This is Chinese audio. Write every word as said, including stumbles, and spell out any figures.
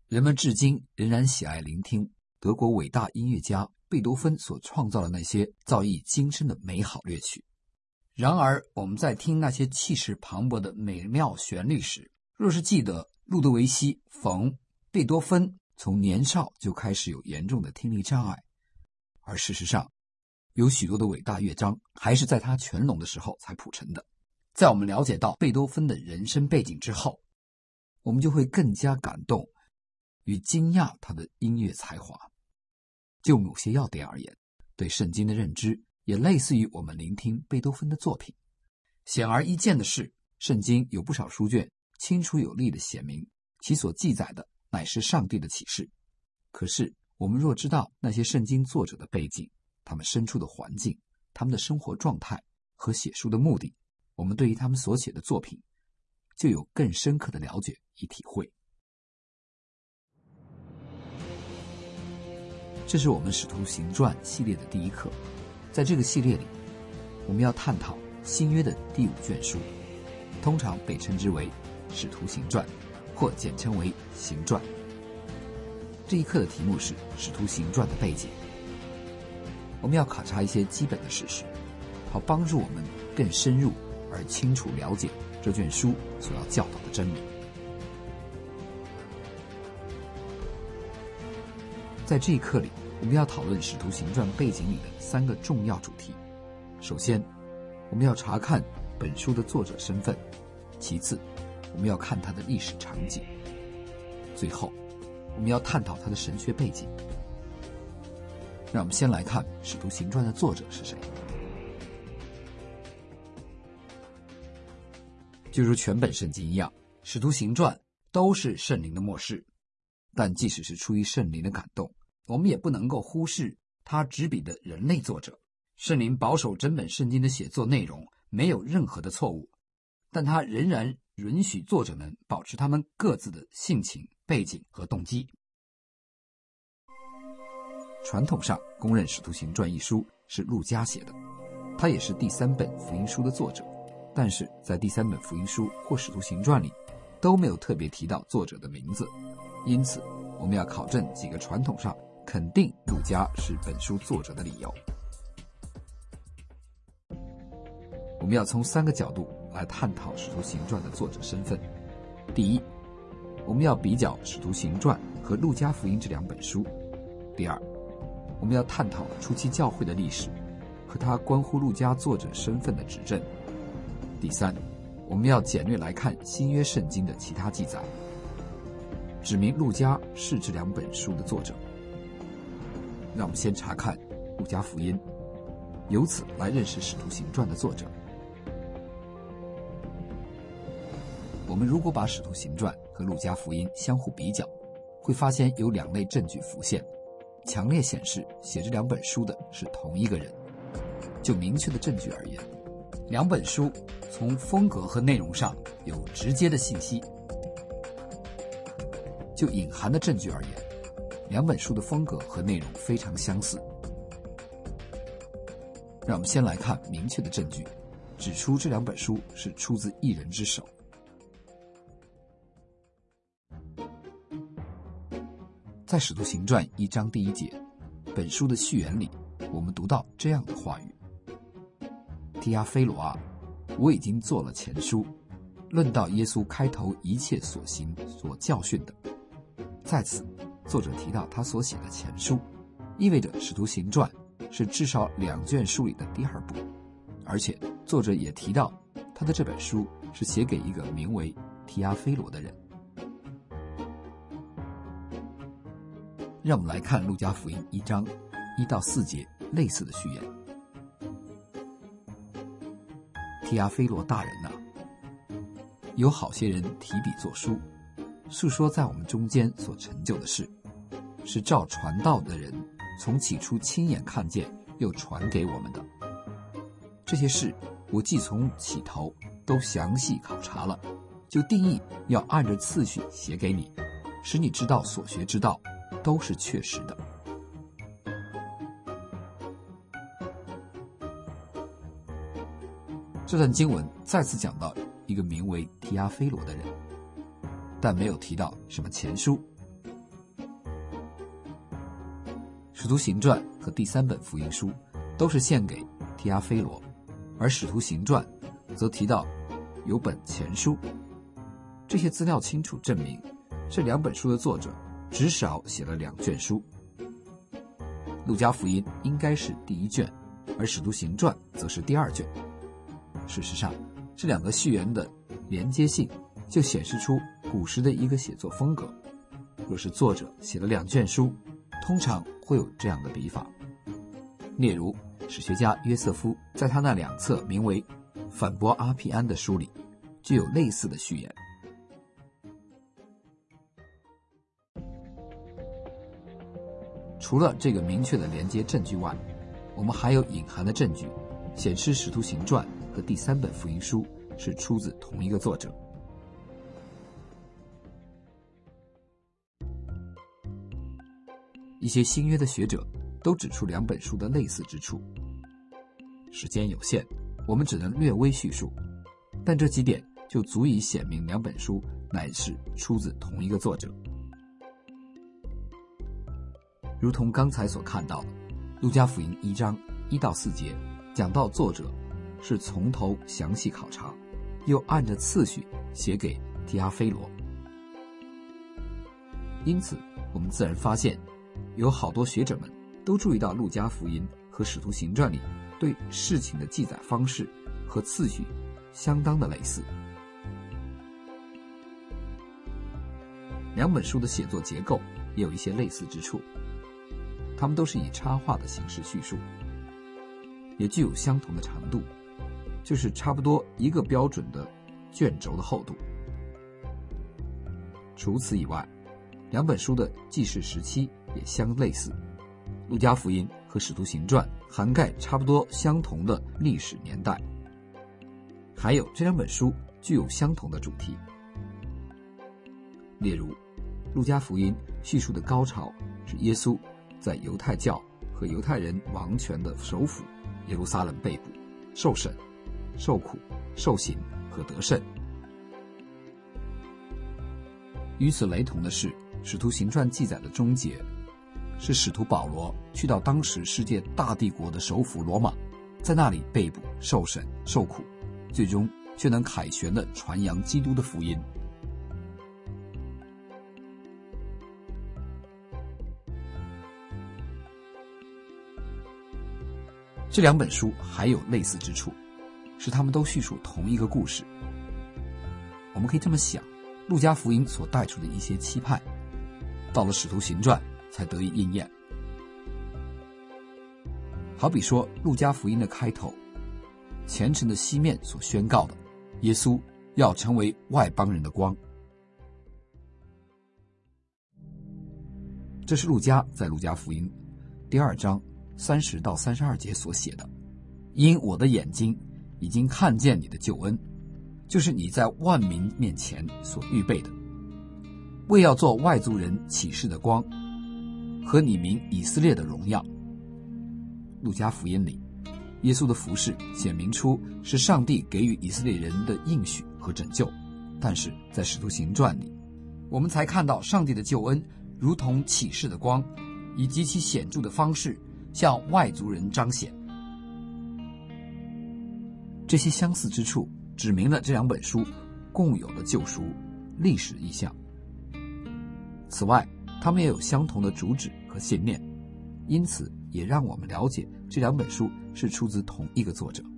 人们至今仍然喜爱聆听德国伟大音乐家贝多芬所创造的那些造诣精深的美好乐曲。然而，我们在听那些气势磅礴的美妙旋律时，若是记得路德维希·冯·贝多芬从年少就开始有严重的听力障碍，而事实上，有许多的伟大乐章还是在他全聋的时候才谱成的。在我们了解到贝多芬的人生背景之后，我们就会更加感动与惊讶他的音乐才华。就某些要点而言，对圣经的认知也类似于我们聆听贝多芬的作品。显而易见的是，圣经有不少书卷清楚有力地写明其所记载的乃是上帝的启示。可是我们若知道那些圣经作者的背景，他们身处的环境，他们的生活状态和写书的目的，我们对于他们所写的作品就有更深刻的了解与体会。这是我们使徒行传系列的第一课。在这个系列里，我们要探讨新约的第五卷书，通常被称之为使徒行传，或简称为行传。这一课的题目是使徒行传的背景。我们要考察一些基本的事实，好帮助我们更深入而清楚了解这卷书所要教导的真理。在这一课里，我们要讨论使徒行传背景里的三个重要主题。首先，我们要查看本书的作者身份；其次，我们要看它的历史场景；最后，我们要探讨它的神学背景。让我们先来看使徒行传的作者是谁。就如全本圣经一样，使徒行传都是圣灵的默示，但即使是出于圣灵的感动，我们也不能够忽视他执笔的人类作者。圣灵保守整本圣经的写作内容没有任何的错误，但他仍然允许作者们保持他们各自的性情、背景和动机。传统上公认《使徒行传》一书是路加写的，他也是第三本福音书的作者，但是在第三本福音书或《使徒行传》里都没有特别提到作者的名字。因此，我们要考证几个传统上肯定路加是本书作者的理由。我们要从三个角度来探讨《使徒行传》的作者身份。第一，我们要比较《使徒行传》和路加福音这两本书。第二，我们要探讨初期教会的历史和它关乎路加作者身份的指证。第三，我们要简略来看新约圣经的其他记载，指明路加是这两本书的作者。让我们先查看路加福音，由此来认识《使徒行传》的作者。我们如果把《使徒行传》和路加福音相互比较，会发现有两类证据浮现，强烈显示写这两本书的是同一个人。就明确的证据而言，两本书从风格和内容上有直接的信息；就隐含的证据而言，两本书的风格和内容非常相似。让我们先来看明确的证据，指出这两本书是出自一人之手。在《使徒行传》一章第一节，本书的序言里，我们读到这样的话语：提阿非罗啊，我已经做了前书，论到耶稣开头一切所行所教训的。在此，作者提到他所写的前书，意味着《使徒行传》是至少两卷书里的第二部，而且作者也提到他的这本书是写给一个名为提阿非罗的人。让我们来看路加福音一章一到四节类似的序言。提阿非罗大人啊，有好些人提笔作书，述说在我们中间所成就的事，是照传道的人从起初亲眼看见又传给我们的。这些事我既从起头都详细考察了，就定义要按着次序写给你，使你知道所学之道都是确实的。这段经文再次讲到一个名为提阿非罗的人，但没有提到什么前书， 使徒行传和第三本福音书都是献给提阿非罗，而使徒行传则提到有本前书。这些资料清楚证明，这两本书的作者至少写了两卷书。路加福音应该是第一卷，而使徒行传则是第二卷。事实上，这两个序言的连接性就显示出古时的一个写作风格。若是作者写了两卷书，通常会有这样的笔法。例如，史学家约瑟夫在他那两册名为《反驳阿庇安》的书里，就有类似的序言。除了这个明确的连接证据外，我们还有隐含的证据，显示《使徒行传》和第三本福音书是出自同一个作者。一些新约的学者都指出两本书的类似之处。时间有限，我们只能略微叙述，但这几点就足以显明两本书乃是出自同一个作者。如同刚才所看到的，路加福音一章一到四节讲到作者是从头详细考察，又按着次序写给提阿非罗。因此我们自然发现，有好多学者们都注意到路加福音和使徒行传里对事情的记载方式和次序相当的类似。两本书的写作结构也有一些类似之处，它们都是以插画的形式叙述，也具有相同的长度，就是差不多一个标准的卷轴的厚度。除此以外，两本书的记事时期也相类似，路加福音和使徒行传涵盖差不多相同的历史年代。还有，这两本书具有相同的主题。例如，路加福音叙述的高潮是耶稣在犹太教和犹太人王权的首府耶路撒冷被捕、受审、受苦、受刑和得胜。与此雷同的是，使徒行传记载的终结是使徒保罗去到当时世界大帝国的首府罗马，在那里被捕、受审、受苦，最终却能凯旋地传扬基督的福音。这两本书还有类似之处，是他们都叙述同一个故事。我们可以这么想，路加福音所带出的一些期盼，到了使徒行传才得以应验。好比说，路加福音的开头，虔诚的西面所宣告的，耶稣要成为外邦人的光。这是路加在路加福音第二章三十到三十二节所写的，因我的眼睛已经看见你的救恩，就是你在万民面前所预备的，为要做外族人启示的光和你民以色列的荣耀。路加福音里，耶稣的服事显明出是上帝给予以色列人的应许和拯救，但是在使徒行传里，我们才看到上帝的救恩如同启示的光，以极其显著的方式向外族人彰显。这些相似之处指明了这两本书共有的救赎历史意象。此外，它们也有相同的主旨和信念，因此也让我们了解这两本书是出自同一个作者。